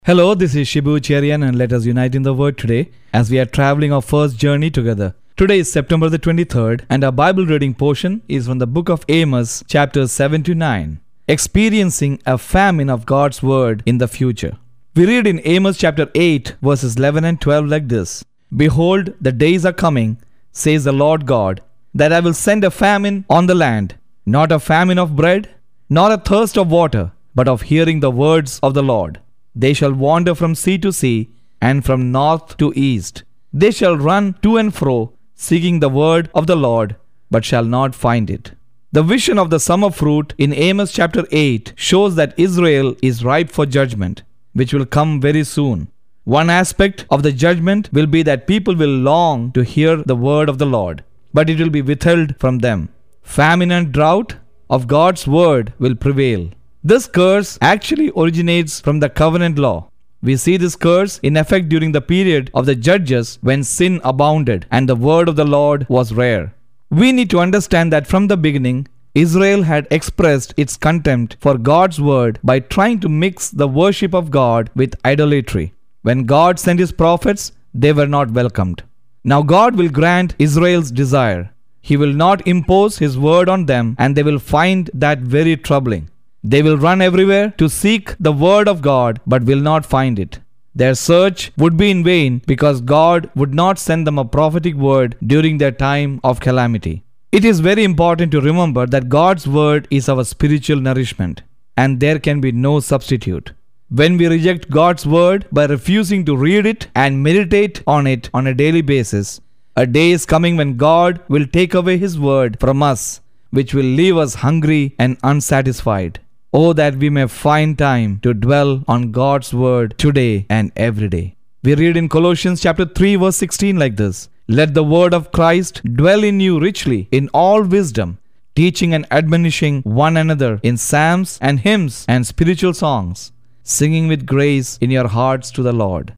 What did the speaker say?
Hello, this is Shibu Cherian and let us unite in the Word today as we are traveling our first journey together. Today is September the 23rd and our Bible reading portion is from the book of Amos, chapters 7 to 9, experiencing a famine of God's Word in the future. We read in Amos chapter 8 verses 11 and 12 like this: Behold, the days are coming, says the Lord God, that I will send a famine on the land, not a famine of bread, nor a thirst of water, but of hearing the words of the Lord. They shall wander from sea to sea, and from north to east. They shall run to and fro, seeking the word of the Lord, but shall not find it. The vision of the summer fruit in Amos chapter 8 shows that Israel is ripe for judgment, which will come very soon. One aspect of the judgment will be that people will long to hear the word of the Lord, but it will be withheld from them. Famine and drought of God's word will prevail. This curse actually originates from the covenant law. We see this curse in effect during the period of the judges when sin abounded and the word of the Lord was rare. We need to understand that from the beginning, Israel had expressed its contempt for God's word by trying to mix the worship of God with idolatry. When God sent his prophets, they were not welcomed. Now God will grant Israel's desire. He will not impose his word on them, and they will find that very troubling. They will run everywhere to seek the word of God, but will not find it. Their search would be in vain because God would not send them a prophetic word during their time of calamity. It is very important to remember that God's word is our spiritual nourishment, and there can be no substitute. When we reject God's word by refusing to read it and meditate on it on a daily basis, a day is coming when God will take away his word from us, which will leave us hungry and unsatisfied. Oh, that we may find time to dwell on God's word today and every day. We read in Colossians chapter 3 verse 16 like this: Let the word of Christ dwell in you richly in all wisdom, teaching and admonishing one another in psalms and hymns and spiritual songs, singing with grace in your hearts to the Lord.